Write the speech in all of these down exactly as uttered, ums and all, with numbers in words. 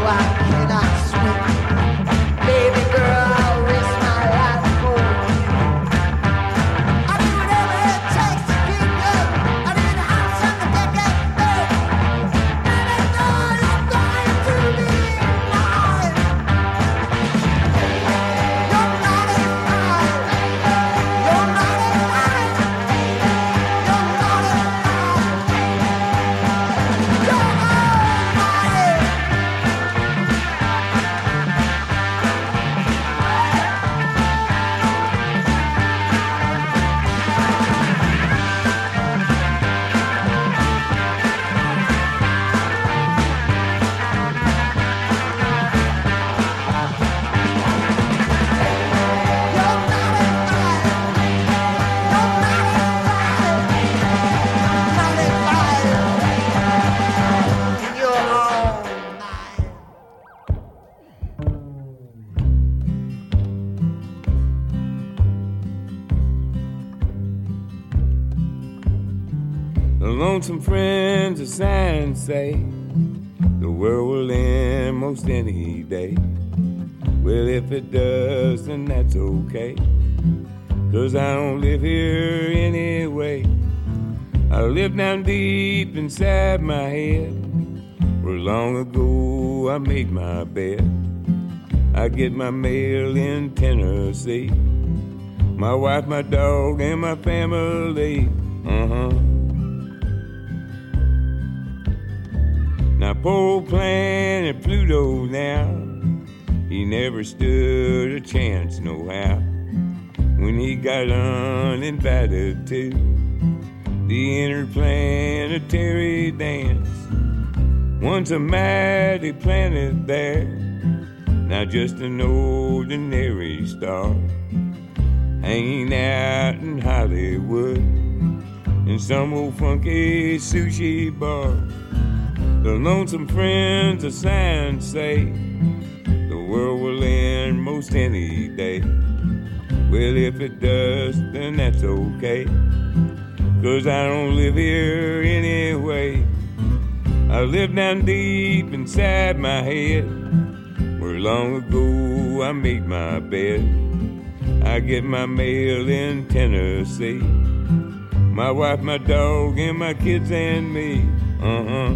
Some friends of science say the world will end most any day. Well, if it does, then that's okay, 'cause I don't live here anyway. I live down deep inside my head, where long ago I made my bed. I get my mail in Tennessee, my wife, my dog, and my family. Uh-huh. Now, poor old planet Pluto now, he never stood a chance no how when he got uninvited to the interplanetary dance. Once a mighty planet there, now just an ordinary star, hanging out in Hollywood in some old funky sushi bar. The lonesome friends of science say the world will end most any day. Well, if it does, then that's okay, 'cause I don't live here anyway. I live down deep inside my head, where long ago I made my bed. I get my mail in Tennessee, my wife, my dog, and my kids and me. Uh-huh.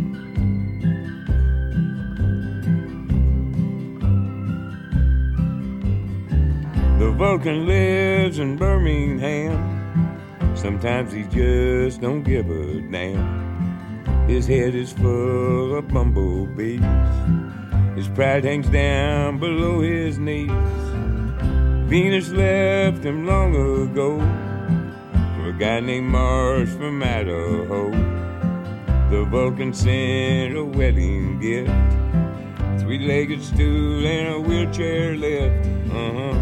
The Vulcan lives in Birmingham. Sometimes he just don't give a damn. His head is full of bumblebees. His pride hangs down below his knees. Venus left him long ago for a guy named Mars from Idaho. The Vulcan sent a wedding gift, three-legged stool and a wheelchair lift. Uh-huh.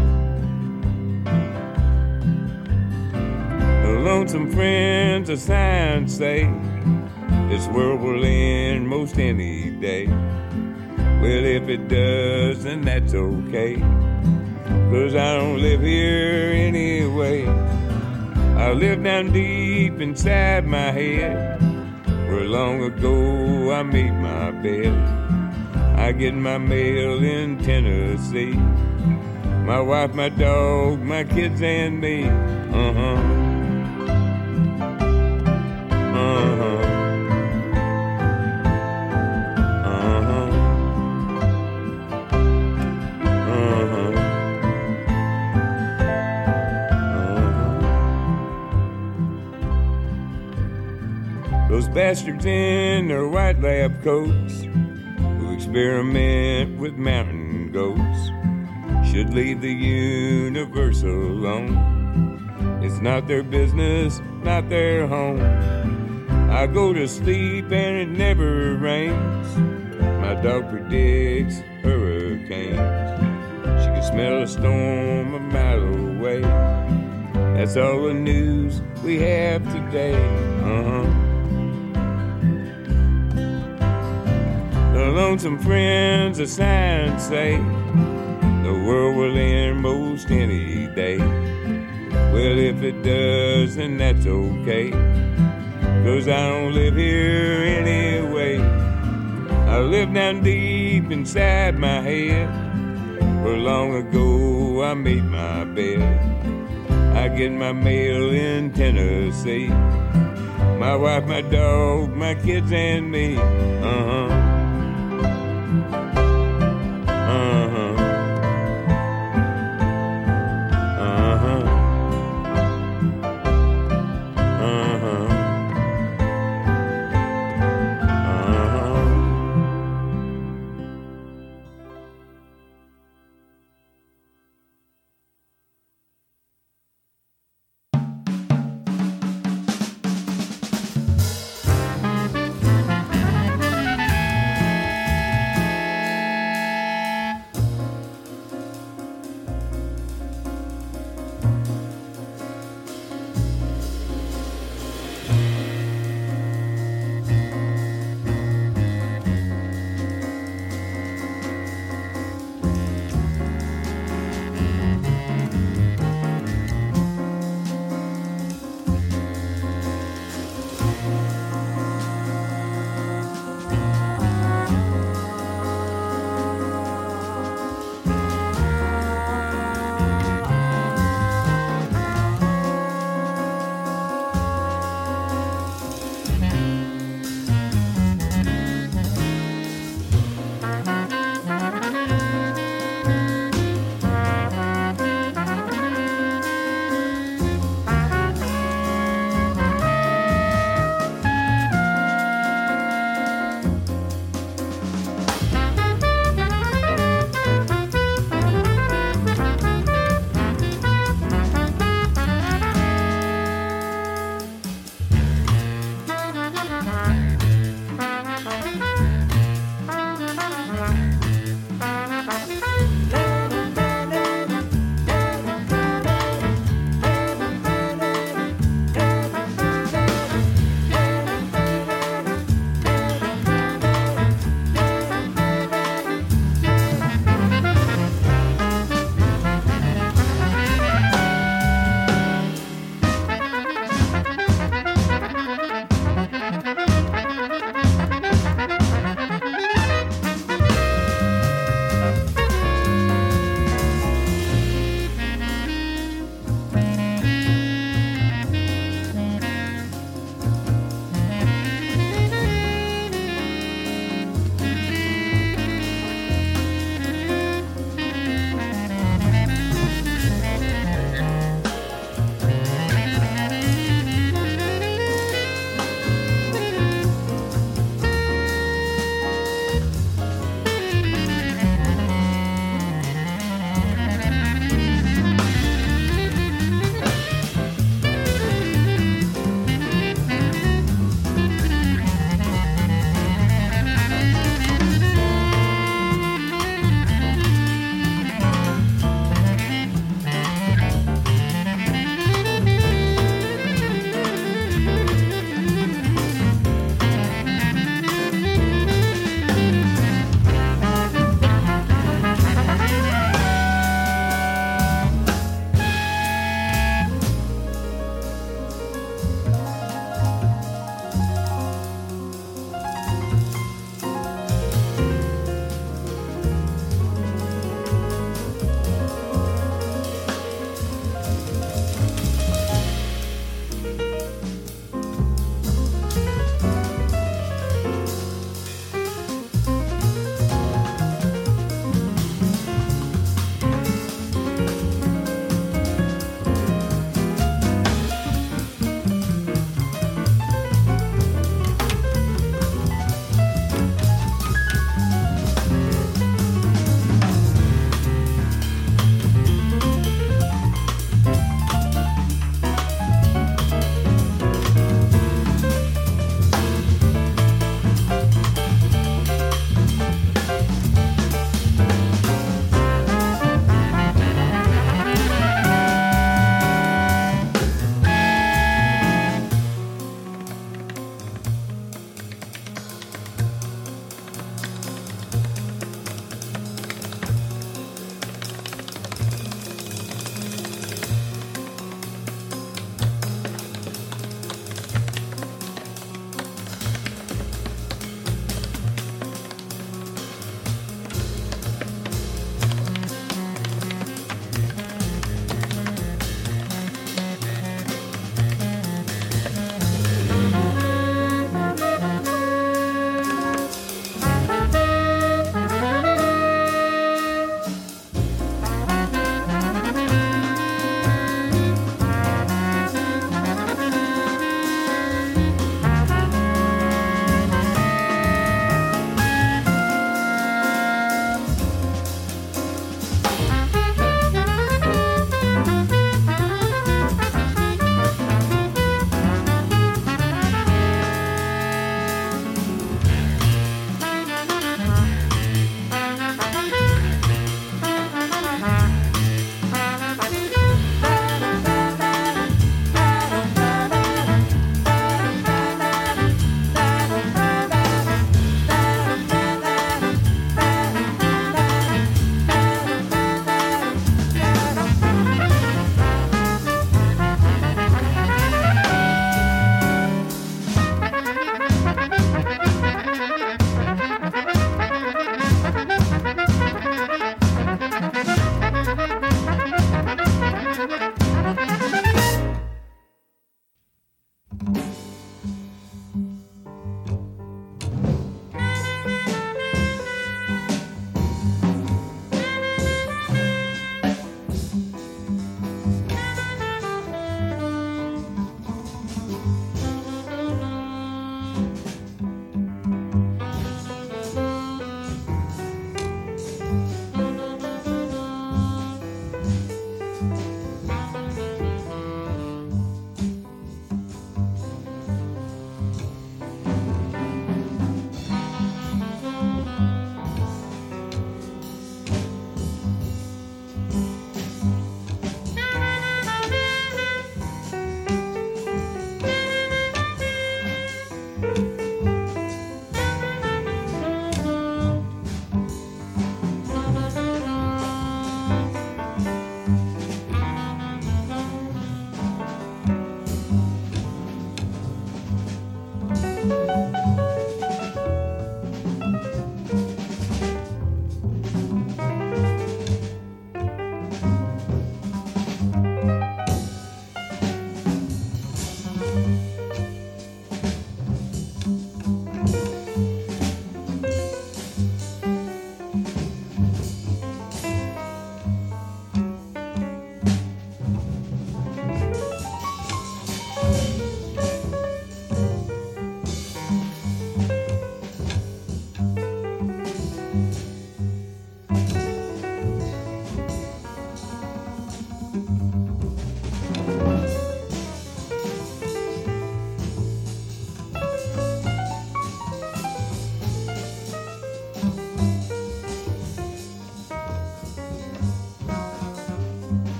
The lonesome friends of science say this world will end most any day. Well, if it does, then that's okay, 'cause I don't live here anyway. I live down deep inside my head, where long ago I made my bed. I get my mail in Tennessee, my wife, my dog, my kids, and me. Uh-huh. Uh-huh. Uh-huh. Uh-huh. Uh-huh. Those bastards in their white lab coats who experiment with mountain goats should leave the universe alone. It's not their business, not their home. I go to sleep and it never rains. My dog predicts hurricanes. She can smell a storm a mile away. That's all the news we have today. Uh-huh. The lonesome friends of science say the world will end most any day. Well, if it does, then that's okay, 'cause I don't live here anyway. I live down deep deep inside my head. For long ago I made my bed. I get my mail in Tennessee. My wife, my dog, my kids, and me. Uh-huh. Uh-huh. Uh-huh. Uh-huh.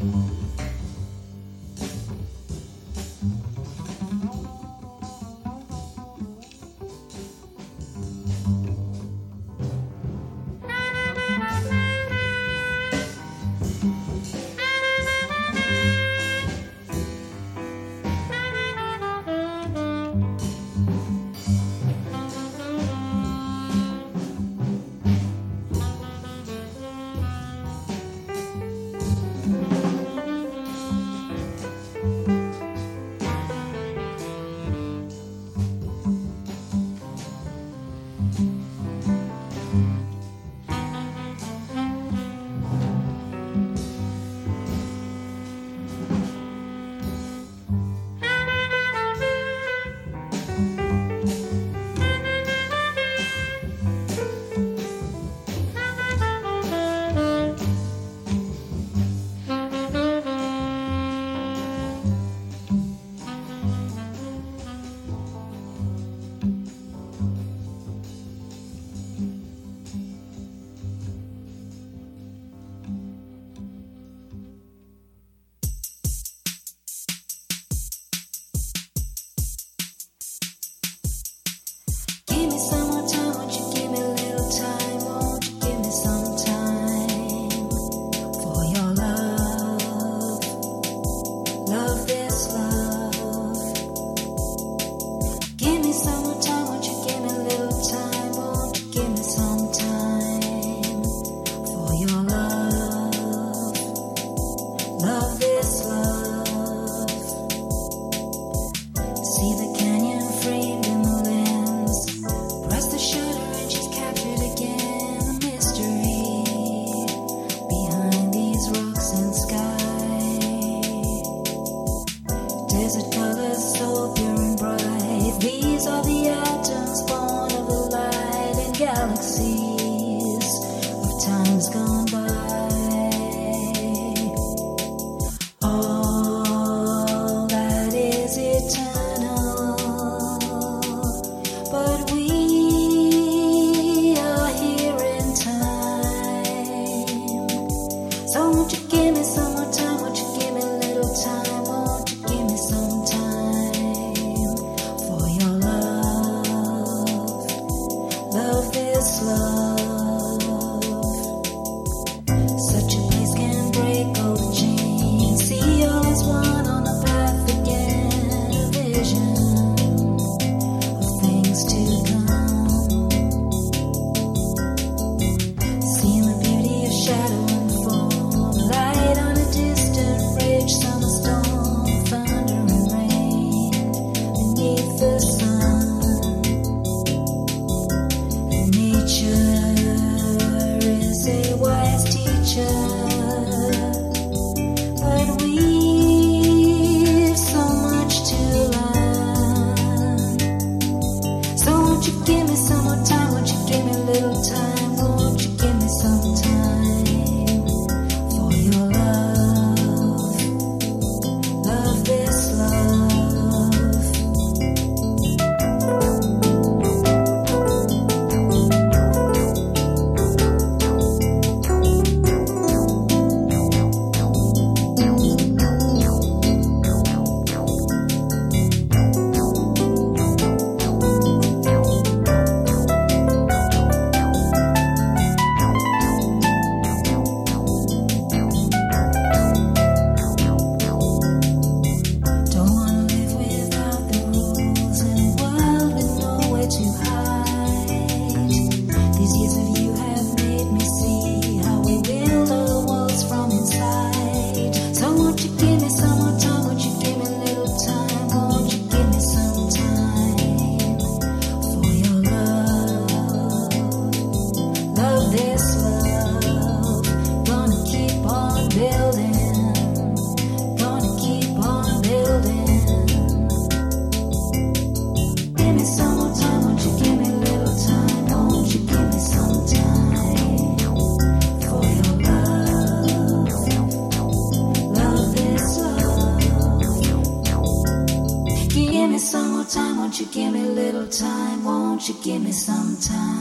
Won't you give me a little time? Won't you give me some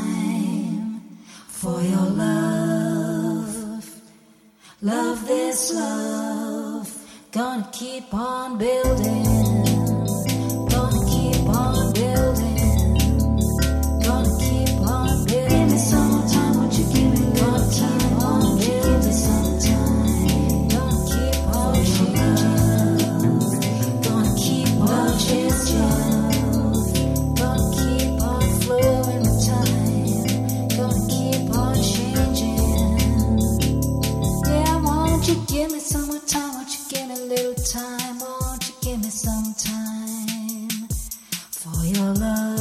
time for your love? Love this love. Gonna keep on building. Gonna keep on building. Gonna keep on building. Give me some time, won't you give me a little time? Won't you give me some time? Gonna keep on changing. Gonna keep on changing. Gonna keep on flowing with time. Gonna keep on changing. Yeah, won't you give me some more time? Won't you give me a little time? Won't you give me some time for your love?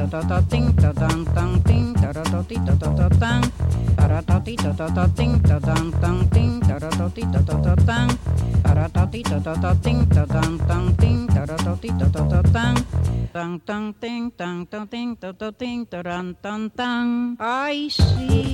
ta ta ting ta dang dang ting ta ra ta ti ta ta ta tang ta ra ta ti ta ta ta ting ta dang dang ting ta ra ta ti ta ta ta tang ta ra ta ti ta ta ta ting ta dang dang ting ta ra ta ti ta ta ta tang tang tang ting tang tang ting ta ta ting ta ran tang tang. I see.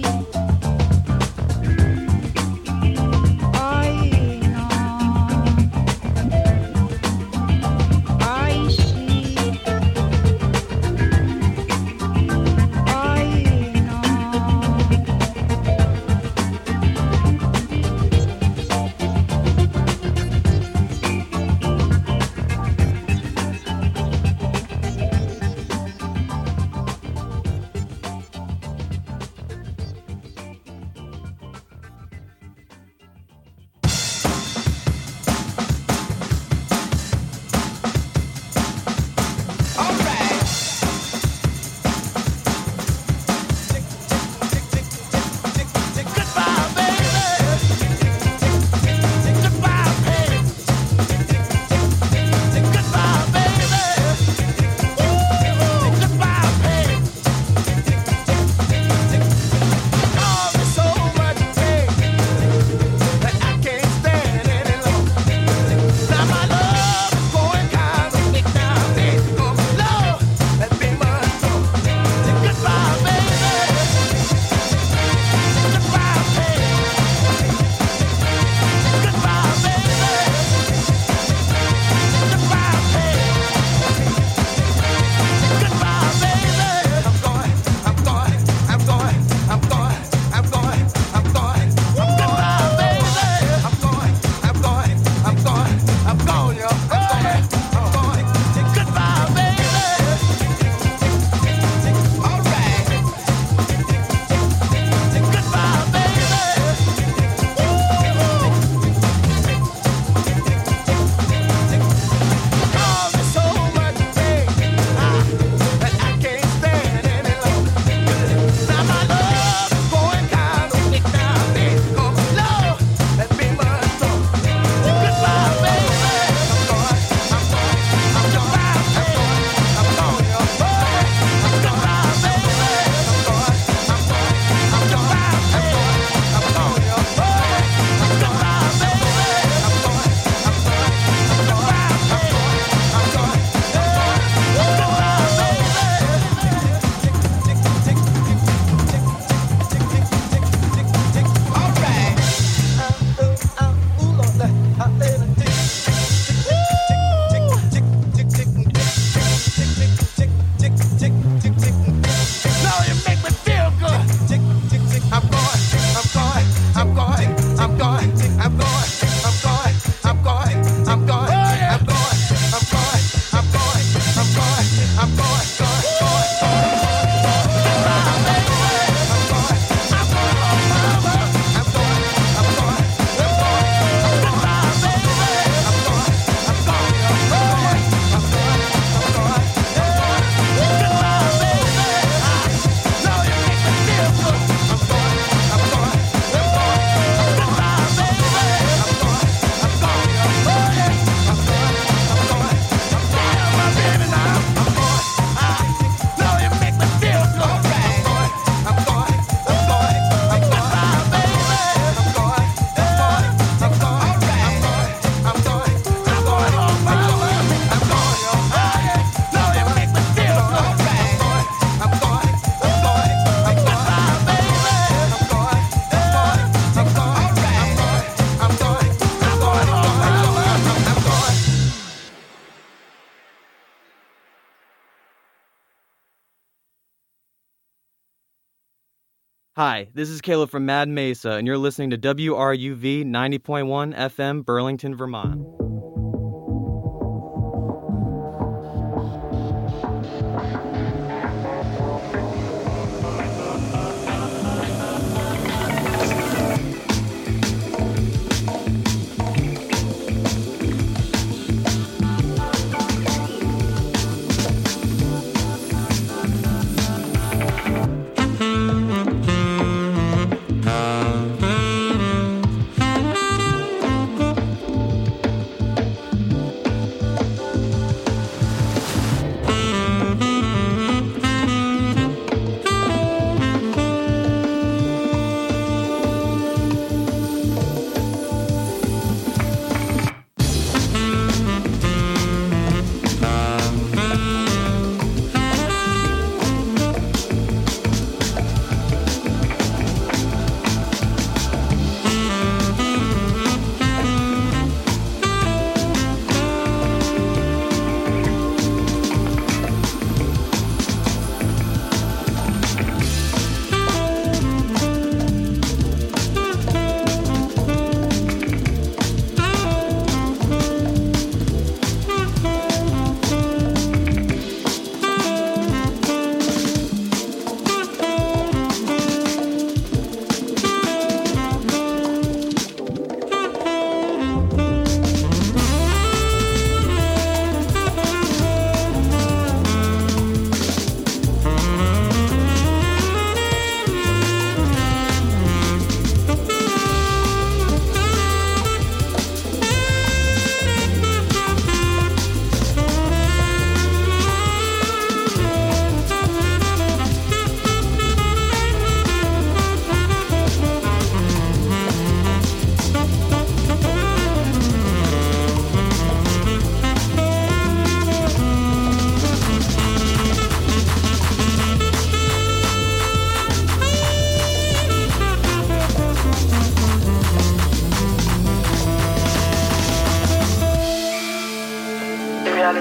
Hi, this is Caleb from Mad Mesa, and you're listening to W R U V ninety point one F M, Burlington, Vermont.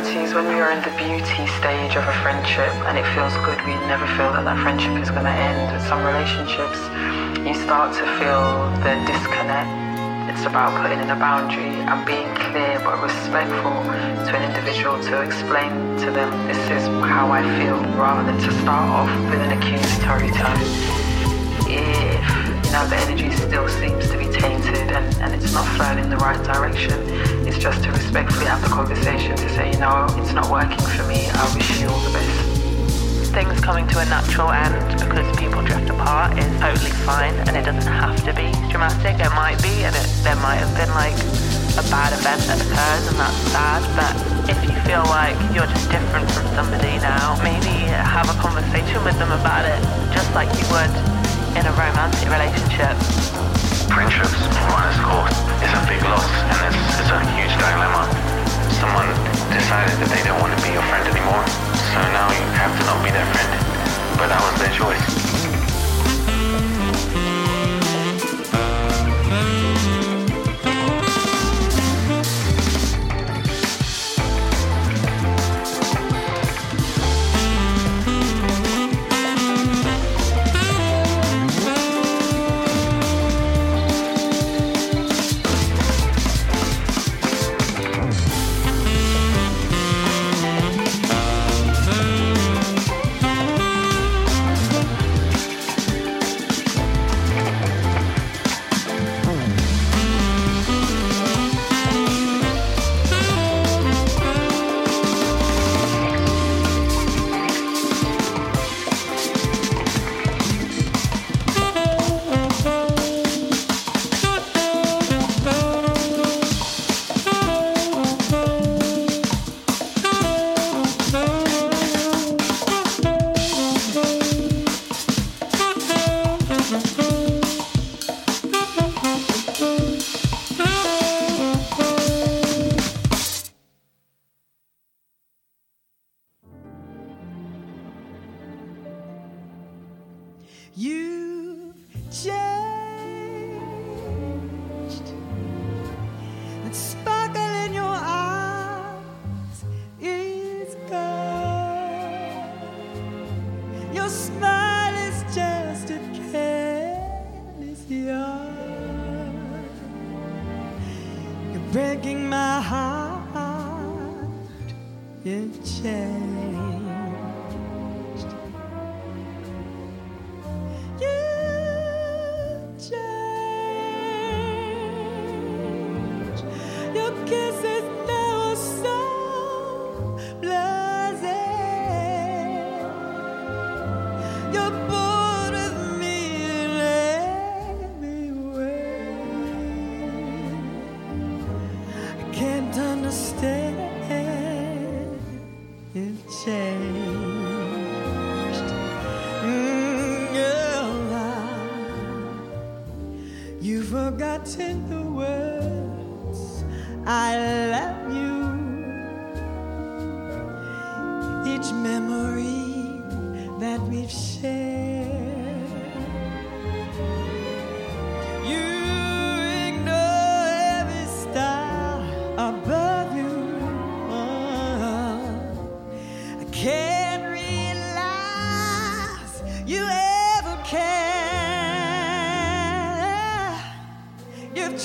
twenties, when we are in the beauty stage of a friendship and it feels good, we never feel that that friendship is going to end. With some relationships, you start to feel the disconnect. It's about putting in a boundary and being clear but respectful to an individual, to explain to them this is how I feel, rather than to start off with an accusatory tone. If you know the energy still seems to be tainted and, and it's not flowing in the right direction, it's just to respectfully have the conversation to say, you know, it's not working for me, I wish you all the best. Things coming to a natural end because people drift apart is totally fine, and it doesn't have to be dramatic. It might be, and it, there might have been like a bad event that occurs, and that's sad. But if you feel like you're just different from somebody now, maybe have a conversation with them about it, just like you would in a romantic relationship. Friendships run its course. It's a big loss, and it's, it's a huge dilemma. Someone decided that they don't want to be your friend anymore, so now you have to not be their friend. But that was their choice. You've changed. That sparkle in your eyes is gone. Your smile is just a careless yarn. You're breaking my heart. You've changed. Forgotten the words I love you. Each memory that we've shared. You ignore every star above you. Oh, I can't realize you ever cared. You've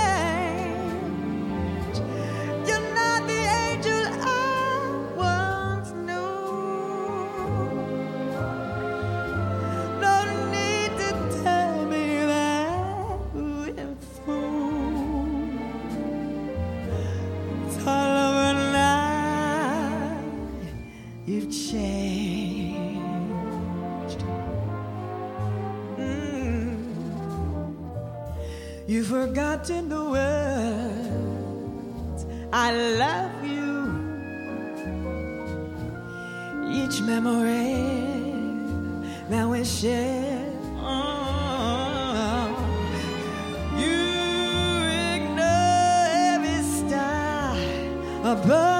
changed. You're not the angel I once knew. No need to tell me that we're through. It's all over now. You've changed. Mm. You've forgotten the words I love you. Each memory that we share. Oh, you ignore every star above.